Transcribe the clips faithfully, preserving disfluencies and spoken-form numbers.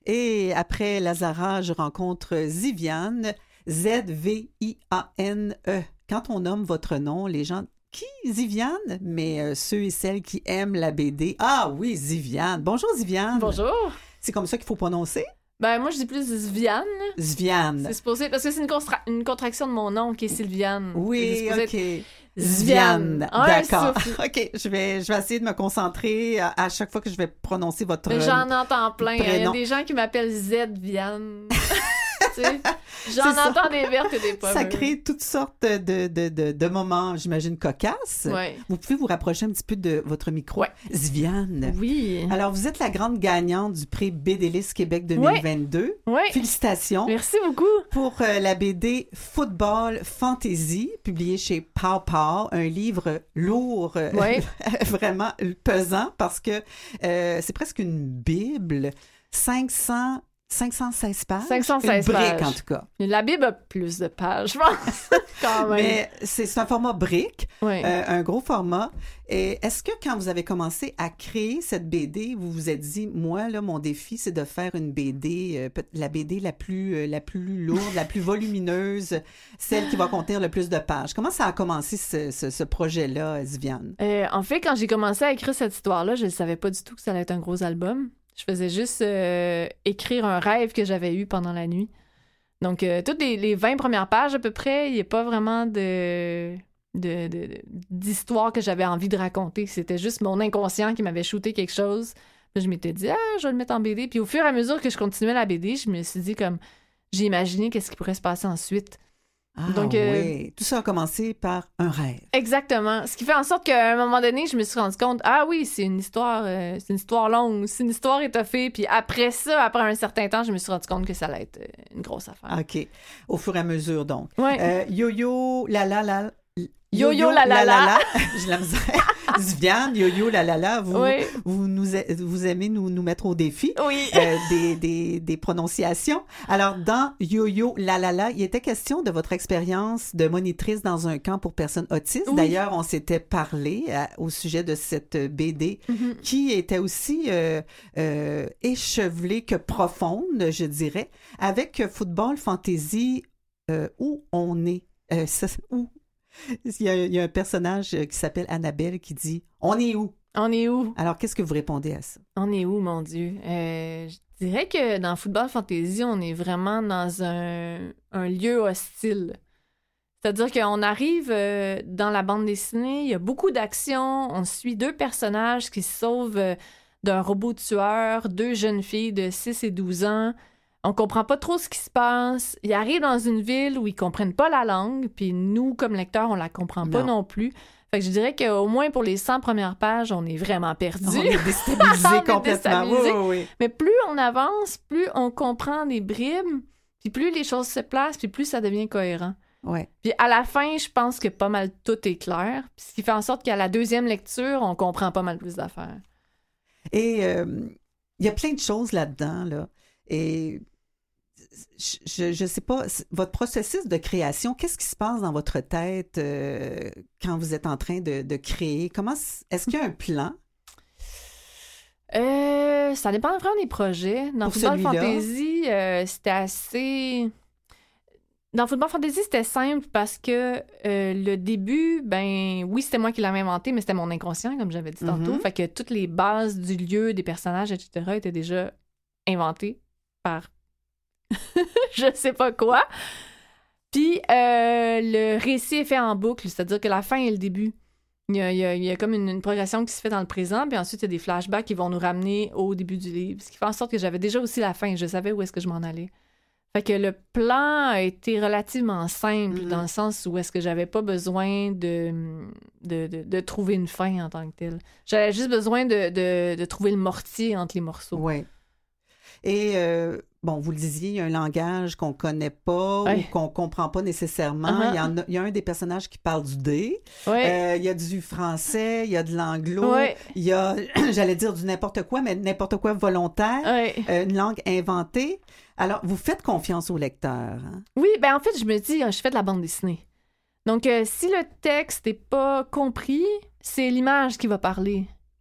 Et après Lazara, je rencontre Ziviane, Z V I A N E. Quand on nomme votre nom, les gens... Qui? Ziviane? Mais euh, ceux et celles qui aiment la B D. Ah oui, Ziviane. Bonjour, Ziviane. Bonjour. C'est comme ça qu'il faut prononcer? Ben, moi, je dis plus Sviane. Sviane. C'est supposé... Parce que c'est une, constra... une contraction de mon nom qui est Sylviane. Oui, OK. Être... Sviane. Ouais, d'accord. OK, je vais, je vais essayer de me concentrer à, à chaque fois que je vais prononcer votre Mais j'en entends plein. Il y a des gens qui m'appellent Z-Viane. J'en entends des vertes et des pommes. Ça crée toutes sortes de, de, de, de moments, j'imagine, cocasses. Ouais. Vous pouvez vous rapprocher un petit peu de votre micro. Ouais. Sviane. Oui. Alors, vous êtes la grande gagnante du prix BDList Québec deux mille vingt-deux. Oui. Ouais. Félicitations. Merci beaucoup. Pour euh, la B D Football Fantasy, publiée chez Pow Pow, un livre lourd, euh, ouais. vraiment pesant, parce que euh, c'est presque une bible. cinq cents cinq cent seize pages? cinq cent seize Une brique, pages. en tout cas. La Bible a plus de pages, je pense, quand même. Mais c'est, c'est un format brique, oui. euh, un gros format. Et est-ce que quand vous avez commencé à créer cette B D, vous vous êtes dit, moi, là, mon défi, c'est de faire une B D, euh, la B D la plus, euh, la plus lourde, la plus volumineuse, celle qui va contenir le plus de pages. Comment ça a commencé, ce, ce, ce projet-là, Sviane? Euh, en fait, quand j'ai commencé à écrire cette histoire-là, je ne savais pas du tout que ça allait être un gros album. Je faisais juste euh, écrire un rêve que j'avais eu pendant la nuit. Donc, euh, toutes les, les vingt premières pages à peu près, il n'y a pas vraiment de, de, de, d'histoire que j'avais envie de raconter. C'était juste mon inconscient qui m'avait shooté quelque chose. Puis je m'étais dit, ah, je vais le mettre en B D. Puis au fur et à mesure que je continuais la B D, je me suis dit comme, j'ai imaginé qu'est-ce qui pourrait se passer ensuite. Ah Donc, oui, euh, tout ça a commencé par un rêve. Exactement. Ce qui fait en sorte qu'à un moment donné, je me suis rendu compte, ah oui, c'est une histoire, euh, c'est une histoire longue, c'est une histoire étoffée. Puis après ça, après un certain temps, je me suis rendu compte que ça allait être une grosse affaire. OK. Au fur et à mesure, donc. Ouais. Euh, yo-yo, la la la. Yo-yo, la la la. J'ai la misère. Sviane, yo-yo, la la la. Vous, oui. vous, nous, vous aimez nous, nous mettre au défi oui. euh, des, des, des prononciations. Alors, dans yo-yo, la la la, il était question de votre expérience de monitrice dans un camp pour personnes autistes. Oui. D'ailleurs, on s'était parlé à, au sujet de cette B D mm-hmm. qui était aussi euh, euh, échevelée que profonde, je dirais, avec Football Fantasy, euh, où on est. Euh, ça, où Il y, a, il y a un personnage qui s'appelle Annabelle qui dit « On est où? » On est où? Alors, qu'est-ce que vous répondez à ça? On est où, mon Dieu? Euh, je dirais que dans Football Fantasy, on est vraiment dans un, un lieu hostile. C'est-à-dire qu'on arrive euh, dans la bande dessinée, il y a beaucoup d'action, on suit deux personnages qui se sauvent euh, d'un robot tueur, deux jeunes filles de six et douze ans. On comprend pas trop ce qui se passe. Ils arrivent dans une ville où ils comprennent pas la langue, puis nous, comme lecteurs, on la comprend pas non, non plus. Fait que je dirais qu'au moins pour les cent premières pages, on est vraiment perdus. On est déstabilisés on est complètement. déstabilisés. Oui, oui, oui. Mais plus on avance, plus on comprend des bribes, puis plus les choses se placent, puis plus ça devient cohérent. Ouais. Puis à la fin, je pense que pas mal tout est clair, puis ce qui fait en sorte qu'à la deuxième lecture, on comprend pas mal plus d'affaires. Et il euh, y a plein de choses là-dedans, là. Et je ne sais pas, votre processus de création, qu'est-ce qui se passe dans votre tête euh, quand vous êtes en train de, de créer? Comment, est-ce qu'il y a un plan? Euh, ça dépend vraiment des projets. Dans Pour Football celui-là? Fantasy, euh, c'était assez... Dans Football Fantasy, c'était simple parce que euh, le début, ben oui, c'était moi qui l'avais inventé, mais c'était mon inconscient, comme j'avais dit tantôt. Mm-hmm. Fait que toutes les bases du lieu, des personnages, et cetera étaient déjà inventées par je sais pas quoi. Puis euh, le récit est fait en boucle, c'est-à-dire que la fin et le début. Il y a, il y a, il y a comme une, une progression qui se fait dans le présent, puis ensuite il y a des flashbacks qui vont nous ramener au début du livre, ce qui fait en sorte que j'avais déjà aussi la fin, je savais où est-ce que je m'en allais. Fait que le plan a été relativement simple, mm-hmm. dans le sens où est-ce que j'avais pas besoin de, de, de, de trouver une fin en tant que telle. J'avais juste besoin de, de, de trouver le mortier entre les morceaux. Oui. Et, euh, bon, vous le disiez, il y a un langage qu'on connaît pas ouais. ou qu'on comprend pas nécessairement. Uh-huh. Il y en a, il y a un des personnages qui parle du dé. Ouais. Euh, il y a du français, il y a de l'anglo. Ouais. Il y a, j'allais dire du n'importe quoi, mais n'importe quoi volontaire. Ouais. Euh, une langue inventée. Alors, vous faites confiance au lecteur. Hein? Oui, ben en fait, je me dis, je fais de la bande dessinée. Donc, euh, si le texte n'est pas compris, c'est l'image qui va parler.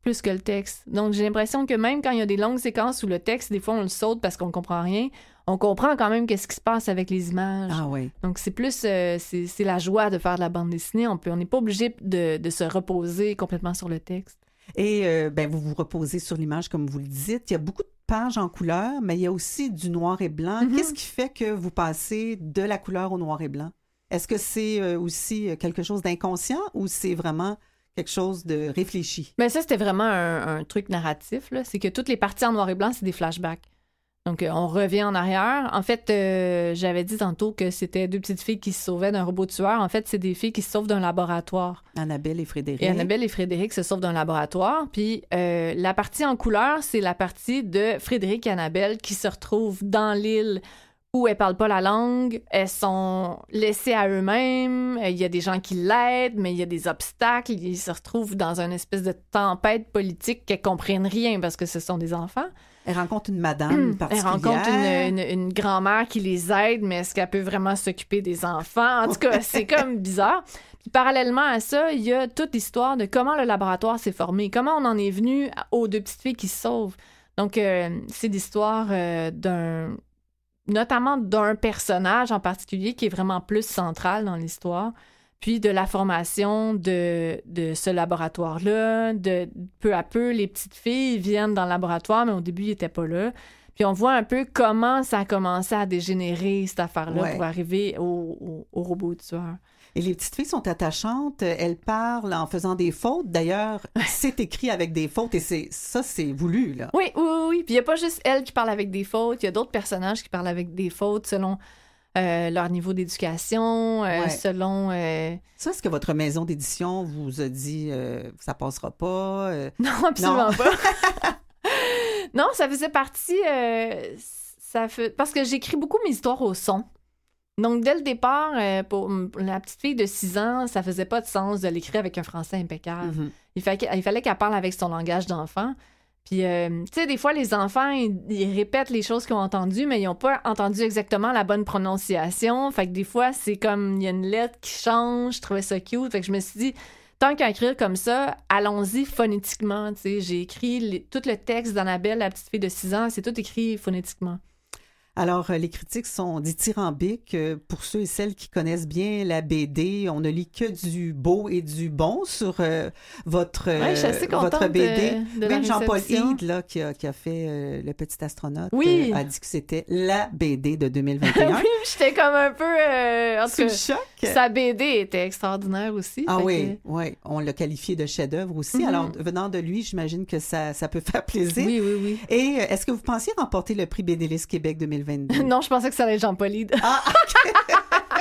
plus que le texte. Donc, j'ai l'impression que même quand il y a des longues séquences où le texte, des fois, on le saute parce qu'on comprend rien, on comprend quand même qu'est-ce qui se passe avec les images. Ah oui. Donc, c'est plus... Euh, c'est, c'est la joie de faire de la bande dessinée. On peut, on n'est pas obligé de, de se reposer complètement sur le texte. Et euh, ben, vous vous reposez sur l'image, comme vous le dites. Il y a beaucoup de pages en couleur, mais il y a aussi du noir et blanc. Mm-hmm. Qu'est-ce qui fait que vous passez de la couleur au noir et blanc? Est-ce que c'est euh, aussi quelque chose d'inconscient ou c'est vraiment quelque chose de réfléchi? Bien, ça, c'était vraiment un, un truc narratif, là. C'est que toutes les parties en noir et blanc, c'est des flashbacks. Donc, euh, on revient en arrière. En fait, euh, j'avais dit tantôt que c'était deux petites filles qui se sauvaient d'un robot tueur. En fait, c'est des filles qui se sauvent d'un laboratoire. Annabelle et Frédéric. Et Annabelle et Frédéric se sauvent d'un laboratoire. Puis, euh, la partie en couleur, c'est la partie de Frédéric et Annabelle qui se retrouvent dans l'île où elles parlent pas la langue. Elles sont laissées à eux-mêmes. Il y a des gens qui l'aident, mais il y a des obstacles. Ils se retrouvent dans une espèce de tempête politique qu'elles comprennent rien parce que ce sont des enfants. Elle rencontre une madame particulière. Elle rencontre une, une, une grand-mère qui les aide, mais est-ce qu'elle peut vraiment s'occuper des enfants? En tout cas, c'est comme bizarre. Puis parallèlement à ça, il y a toute l'histoire de comment le laboratoire s'est formé, comment on en est venu aux deux petites filles qui se sauvent. Donc, euh, c'est l'histoire euh, d'un... notamment d'un personnage en particulier qui est vraiment plus central dans l'histoire, puis de la formation de, de ce laboratoire-là. De, peu à peu, les petites filles viennent dans le laboratoire, mais au début, ils n'étaient pas là. Puis on voit un peu comment ça a commencé à dégénérer, cette affaire-là, ouais. pour arriver au, au, au robot tueur. Et les petites filles sont attachantes, elles parlent en faisant des fautes. D'ailleurs, c'est écrit avec des fautes et c'est ça, c'est voulu, là. Oui, oui, oui. Puis il n'y a pas juste elles qui parlent avec des fautes, il y a d'autres personnages qui parlent avec des fautes selon euh, leur niveau d'éducation, euh, ouais. selon... Euh... Ça, est-ce que votre maison d'édition vous a dit euh, ça passera pas? Euh... Non, absolument non. pas. Non, ça faisait partie... Euh, ça fait... Parce que j'écris beaucoup mes histoires au son. Donc, dès le départ, euh, pour la petite fille de six ans, ça faisait pas de sens de l'écrire avec un français impeccable. Mm-hmm. Il, fa- il fallait qu'elle parle avec son langage d'enfant. Puis, euh, tu sais, des fois, les enfants, ils, ils répètent les choses qu'ils ont entendues, mais ils n'ont pas entendu exactement la bonne prononciation. Fait que des fois, c'est comme, il y a une lettre qui change. Je trouvais ça cute. Fait que je me suis dit, tant qu'à écrire comme ça, allons-y phonétiquement. Tu sais, j'ai écrit les, tout le texte d'Annabelle, la petite fille de six ans, c'est tout écrit phonétiquement. Alors, les critiques sont dithyrambiques. Pour ceux et celles qui connaissent bien la B D, on ne lit que du beau et du bon sur euh, votre, ouais, je suis assez euh, votre B D. De, de Même Jean-Paul Hyde, là, qui, a, qui a fait euh, Le Petit Astronaute, oui. euh, a dit que c'était la B D de deux mille vingt et un. Oui, j'étais comme un peu... Euh, en tout cas, choc. Sa B D était extraordinaire aussi. Ah oui, que... oui, on l'a qualifié de chef-d'œuvre aussi. Mm-hmm. Alors, venant de lui, j'imagine que ça, ça peut faire plaisir. Oui, oui, oui. Et euh, est-ce que vous pensiez remporter le prix BDListe Québec deux mille vingt-deux? Non, je pensais que ça allait être Jean-Paul Hyde. Ah, OK.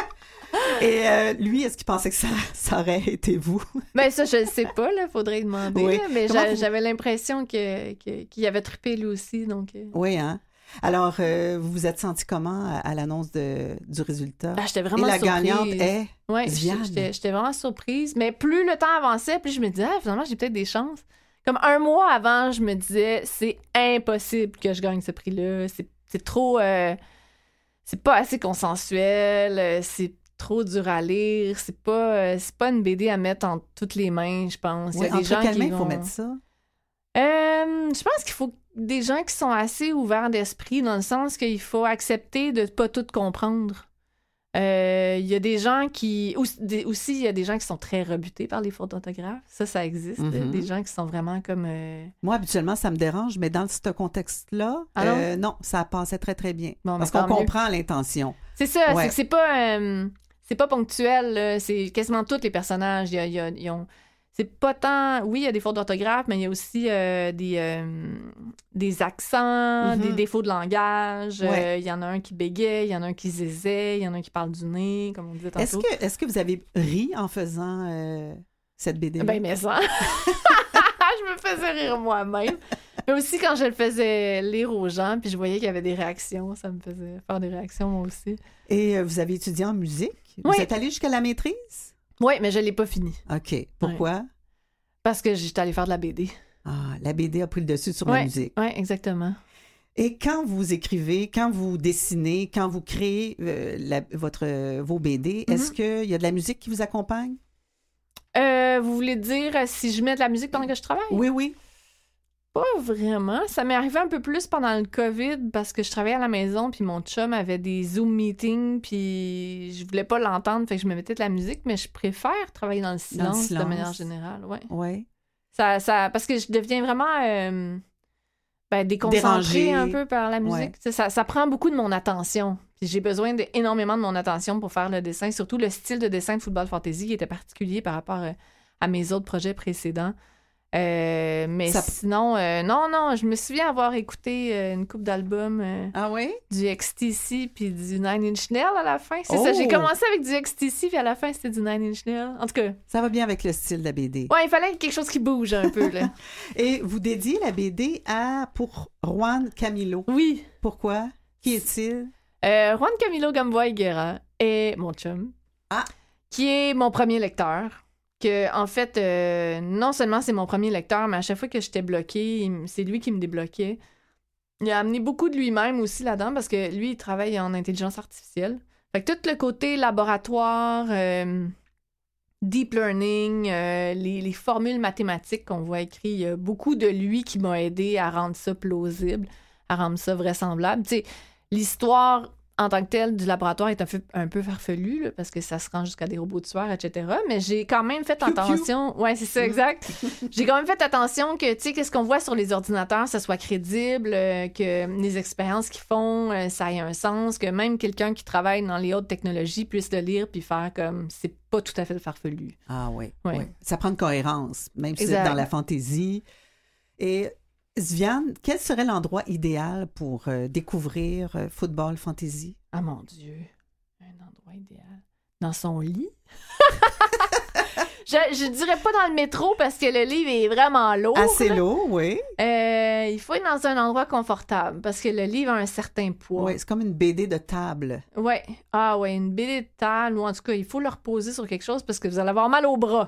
Et euh, lui, est-ce qu'il pensait que ça, ça aurait été vous? Ben ça, je ne sais pas, là, faudrait lui demander. Oui. Là, mais j'a, vous... j'avais l'impression que, que, qu'il avait trippé lui aussi. Donc... Oui, hein? Alors, euh, vous vous êtes senti comment à, à l'annonce de, du résultat? Ah, j'étais vraiment Et la surprise. gagnante est ouais, Viviane. J'étais, j'étais vraiment surprise. Mais plus le temps avançait, plus je me disais, ah, finalement, j'ai peut-être des chances. Comme un mois avant, je me disais, c'est impossible que je gagne ce prix-là. C'est, c'est trop... Euh... C'est pas assez consensuel. C'est trop dur à lire. C'est pas, c'est pas une B D à mettre entre toutes les mains, je pense. Oui, il y a des entre gens quelles qui mains il vont... faut mettre ça? Euh, je pense qu'il faut des gens qui sont assez ouverts d'esprit, dans le sens qu'il faut accepter de ne pas tout comprendre. Euh, il y a des gens qui... Aussi, il y a des gens qui sont très rebutés par les fautes d'orthographe. Ça, ça existe. Mm-hmm. Des gens qui sont vraiment comme... Euh... Moi, habituellement, ça me dérange, mais dans ce contexte-là, ah non? Euh, non, ça passait très, très bien. Bon, parce qu'on comprend l'intention. C'est ça, ouais. c'est que c'est pas... Euh, c'est pas ponctuel, là. C'est quasiment tous les personnages. Il y a, il y a, ils ont... C'est pas tant... Oui, il y a des fautes d'orthographe, mais il y a aussi euh, des, euh, des accents, mm-hmm. des défauts de langage. Il ouais. euh, y en a un qui bégait, il y en a un qui zézait, il y en a un qui parle du nez, comme on disait tantôt. Est-ce que, est-ce que vous avez ri en faisant euh, cette B D-là? Ben, mais ça... Je me faisais rire moi-même. Mais aussi, quand je le faisais lire aux gens, puis je voyais qu'il y avait des réactions, ça me faisait faire des réactions, moi aussi. Et euh, vous avez étudié en musique? Oui. Vous êtes allé jusqu'à la maîtrise? Oui, mais je ne l'ai pas fini. OK. Pourquoi? Ouais. Parce que j'étais allée faire de la B D. Ah, la B D a pris le dessus sur ouais, la musique. Oui, exactement. Et quand vous écrivez, quand vous dessinez, quand vous créez euh, la, votre, euh, vos B D, mm-hmm. est-ce qu'il y a de la musique qui vous accompagne? Euh, vous voulez dire si je mets de la musique pendant que je travaille? Oui, oui. Pas vraiment. Ça m'est arrivé un peu plus pendant le COVID parce que je travaillais à la maison puis mon chum avait des Zoom meetings puis je voulais pas l'entendre, fait que je me mettais de la musique, mais je préfère travailler dans le silence, Dans le silence. de manière générale. Ouais. Ouais. Ça, ça, parce que je deviens vraiment euh, ben, déconcentrée Dérangée. un peu par la musique. Ouais. Ça, ça prend beaucoup de mon attention. Puis j'ai besoin de, énormément de mon attention pour faire le dessin, surtout le style de dessin de Football Fantasy qui était particulier par rapport euh, à mes autres projets précédents. Euh, mais Ça... sinon, euh, non, non, je me souviens avoir écouté euh, une couple d'albums euh, ah oui? du X T C puis du Nine Inch Nails à la fin. C'est oh! ça, j'ai commencé avec du X T C puis à la fin, c'était du Nine Inch Nails. En tout cas... Ça va bien avec le style de la B D. Ouais, il fallait quelque chose qui bouge un peu, là. Et vous dédiez la B D à, pour Juan Camilo. Oui. Pourquoi? Qui est-il? Euh, Juan Camilo Gamboa Higuera est mon chum. Ah! Qui est mon premier lecteur. Que, en fait, euh, non seulement c'est mon premier lecteur, mais à chaque fois que j'étais bloquée, c'est lui qui me débloquait. Il a amené beaucoup de lui-même aussi là-dedans parce que lui, il travaille en intelligence artificielle. Fait que tout le côté laboratoire, euh, deep learning, euh, les, les formules mathématiques qu'on voit écrites, il y a beaucoup de lui qui m'a aidé à rendre ça plausible, à rendre ça vraisemblable. Tu sais, l'histoire en tant que telle du laboratoire est un peu, un peu farfelue, là, parce que ça se rend jusqu'à des robots tueurs, et cetera. Mais j'ai quand même fait attention... Ouais, c'est ça, exact. J'ai quand même fait attention que, tu sais, qu'est-ce qu'on voit sur les ordinateurs, ça soit crédible, euh, que les expériences qu'ils font, euh, ça ait un sens, que même quelqu'un qui travaille dans les hautes technologies puisse le lire puis faire comme... C'est pas tout à fait farfelu. Ah oui, Ouais. oui. Ça prend une cohérence, même si c'est Exact. dans la fantaisie. Et... Sviane, quel serait l'endroit idéal pour euh, découvrir euh, Football Fantasy? Ah mon Dieu, un endroit idéal. Dans son lit? je, je dirais pas dans le métro parce que le livre est vraiment lourd. Assez là. lourd, oui. Euh, il faut être dans un endroit confortable parce que le livre a un certain poids. Oui, c'est comme une B D de table. Ouais. Ah ouais, une B D de table ou en tout cas, il faut le reposer sur quelque chose parce que vous allez avoir mal au bras.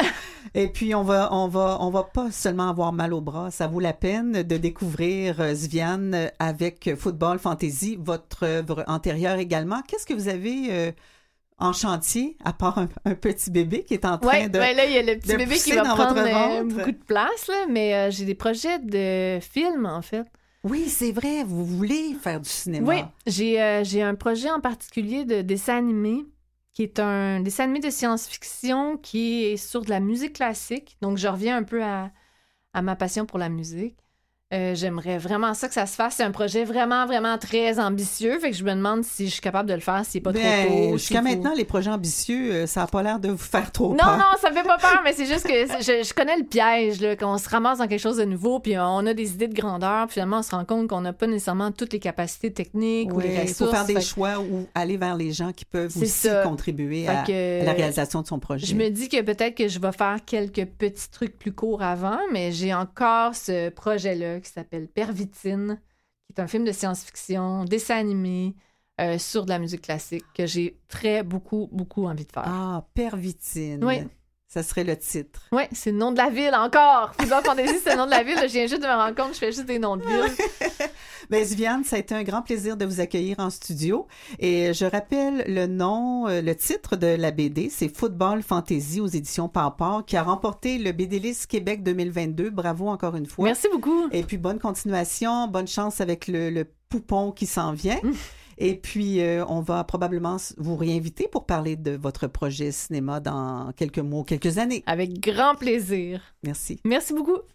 Et puis, on va, on va, on va pas seulement avoir mal au bras. Ça vaut la peine de découvrir euh, Sviane avec Football Fantasy, votre œuvre antérieure également. Qu'est-ce que vous avez euh, en chantier, à part un, un petit bébé qui est en train Ouais, de ouais, là, il y a le petit de bébé qui pousser va dans prendre votre euh, ventre? beaucoup de place, là, mais euh, j'ai des projets de films, en fait. Oui, c'est vrai, vous voulez faire du cinéma. Oui, j'ai euh, j'ai un projet en particulier de dessin animé qui est un dessin animé de science-fiction qui est sur de la musique classique. Donc, je reviens un peu à, à ma passion pour la musique. Euh, j'aimerais vraiment ça que ça se fasse. C'est un projet vraiment, vraiment très ambitieux. Fait que je me demande si je suis capable de le faire, s'il n'est pas Ben, trop tôt. jusqu'à s'il faut- maintenant, les projets ambitieux, euh, ça n'a pas l'air de vous faire trop Non, peur. non, ça me fait pas peur, mais c'est juste que je, je connais le piège, là, qu'on se ramasse dans quelque chose de nouveau, puis on a des idées de grandeur, puis finalement, on se rend compte qu'on n'a pas nécessairement toutes les capacités techniques ou Oui, les il ressources. faut faire des Fait- choix ou aller vers les gens qui peuvent C'est aussi ça. contribuer Fait à, que- à la réalisation de son projet. Je me dis que peut-être que je vais faire quelques petits trucs plus courts avant, mais j'ai encore ce projet-là qui s'appelle Pervitine, qui est un film de science-fiction, dessin animé, euh, sur de la musique classique, que j'ai très, beaucoup, beaucoup envie de faire. Ah, Pervitine. Oui. Ça serait le titre. Oui, c'est le nom de la ville encore. Football Fantasy, c'est le nom de la ville. Je viens juste de me rendre compte que je fais juste des noms de villes. Bien, Sviane, ça a été un grand plaisir de vous accueillir en studio. Et je rappelle le nom, euh, le titre de la B D, c'est Football Fantasy aux éditions Pawpaw, qui a remporté le B D List Québec deux mille vingt-deux. Bravo encore une fois. Merci beaucoup. Et puis, bonne continuation, bonne chance avec le, le poupon qui s'en vient. Mm. Et puis, euh, on va probablement vous réinviter pour parler de votre projet cinéma dans quelques mois, quelques années. Avec grand plaisir. Merci. Merci beaucoup.